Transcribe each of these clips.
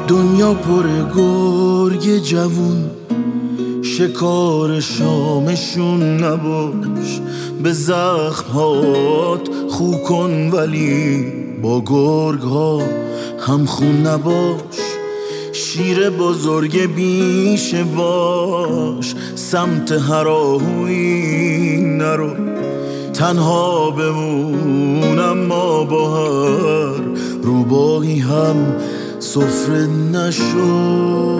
دنیا پر گرگ جوون، شکار شامشون نباش. به زخمات خو کن ولی با گرگ ها هم خون نباش. شیر بزرگ بیشه باش، سمت هراهوی نرو. تنها بمون اما با هر روباهی هم سفره نشو.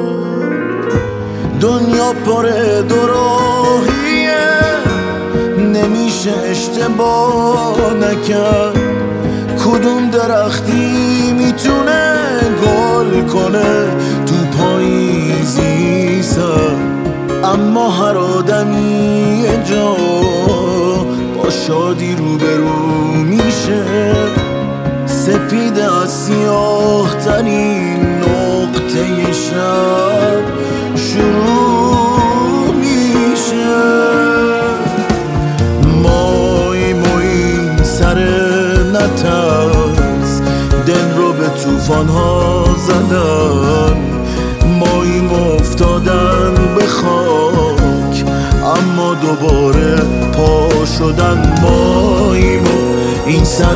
دنیا پر دوراهیه، نمیشه اشتباه نکرد. کدوم درختی میتونه گل کنه تو پاییزی سر؟ اما هر آدمی یه جا با شادی روبرو میشه. سپید از سیاه ترین نقطه شب شروع میشه. مای سر نترس، دل رو به طوفان ها زدن. ماییم افتادن به خاک اما دوباره پا شدن. ماییم این سر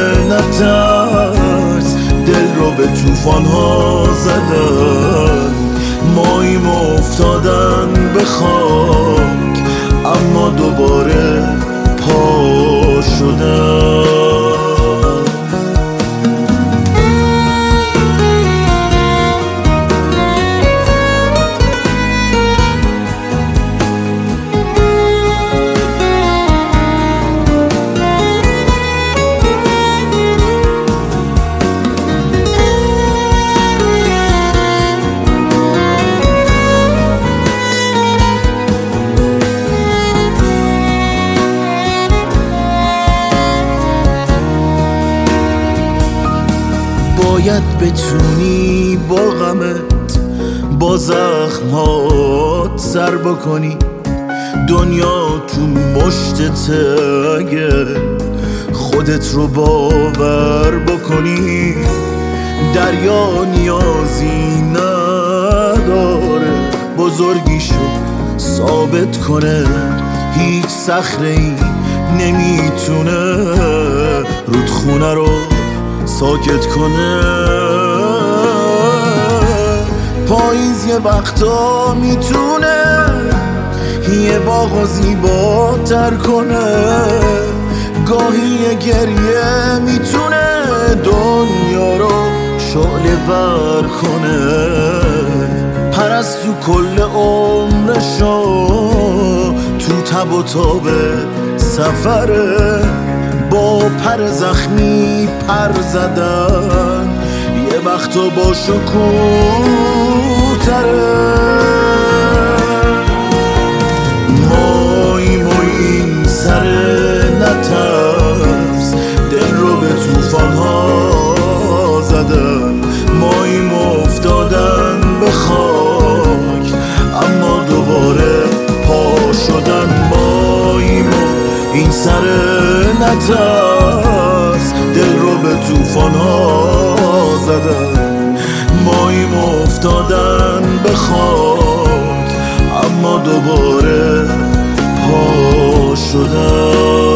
نترس، دل رو به طوفان ها زدن. ماییم افتادن به خاک اما دوباره پا شدن. باید بتونی با غمت، با زخمات سر بکنی. دنیا تو مشتته اگه خودت رو باور بکنی. دریا نیازی نداره بزرگیشو ثابت کنه. هیچ صخره‌ای نمیتونه رودخونه رو ساکت کنه. پاییز یه وقتا میتونه یه باغ زیباتر کنه. گاهی یه گریه میتونه دنیا رو شعله ور کنه. پرستو کل عمرشو تو تب و تاب سفره. با پر زخمی پر زدن یه وقتا با شکوتره. ماییم این سر نترس، دل رو به طوفان ها زدن. ماییم افتادن به خاک اما دوباره پا شدن. ماییم این سر نترس، دل رو به طوفان ها زدن. ماییم افتادن به خاک اما دوباره پا شدن.